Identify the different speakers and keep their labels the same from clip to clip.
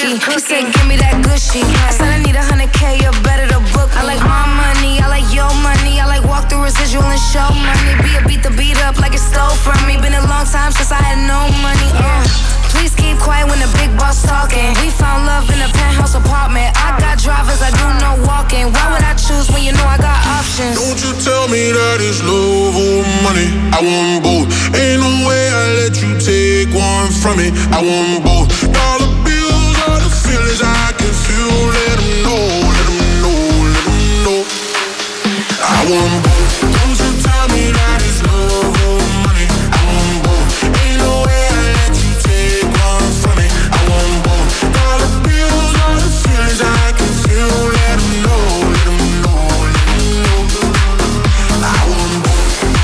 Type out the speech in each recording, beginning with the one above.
Speaker 1: cookie. He said, give me that good shit. I said, I need 100K, you better to book. I like my money, I like your money. I like walk through residual and show money. Beat the beat up like it stole from me. Been a long time since I had no money. Please keep quiet when the big boss talking. We found love in a penthouse apartment. I got drivers, I do no walking. Why would I choose when you know I got options?
Speaker 2: Don't you tell me that it's love or money. I want both. Ain't no way I let you take one from me. I want both. Dollar bills are the feelings I can feel. Let them know, let them know, let them know. I want both. Don't you tell me that it's love or money. I want both. Ain't no way I let you take one from me. I want both. Dollar bills are the feelings I can feel. Let them know, let them know, let them know. I want both.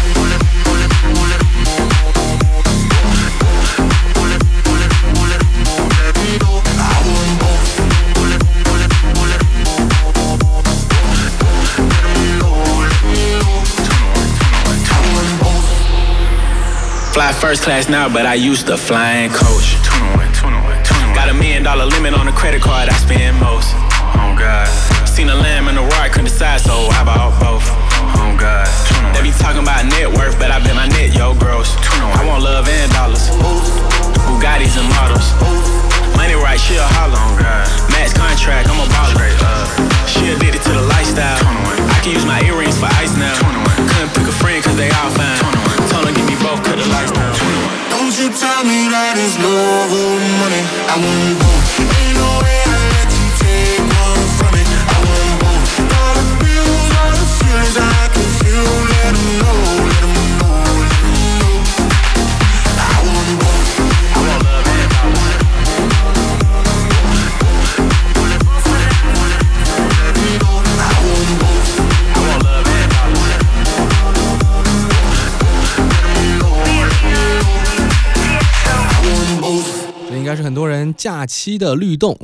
Speaker 3: Fly first class now, but I used to fly in coach. Got $1 million limit on the credit card, I spend most. Oh God. Seen a lamb and a roar, I couldn't decide, so I bought both. Oh God. They be talking about net worth, but I bet my net, yo, gross. I want love and dollars. Bugattis and models. Money right, she a holler. Oh God. Max contract, I'm a baller. She addicted to the lifestyle. I can use my earrings for ice now. Couldn't pick a friend cause they all fine. Told her give me both, cut the lights down.
Speaker 2: Don't you tell me that it's love or money. I want both. Ain't no way I let you take one from me. I want both. Dollar bills are the feelings I can feel. Let them know, let them know, let them know. I want both.
Speaker 3: I want love and dollars.
Speaker 4: 这应该是很多人假期的律动。